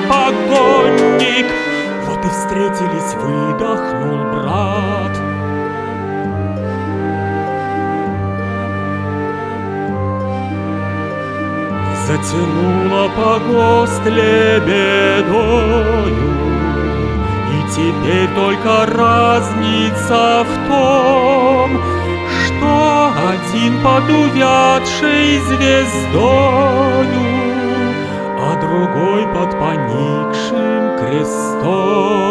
погонник. Вот и встретились, выдохнул брат. Затянула погост лебедою, и теперь только разница в том, что один под увядшей звездою, а другой под поникшим крестом.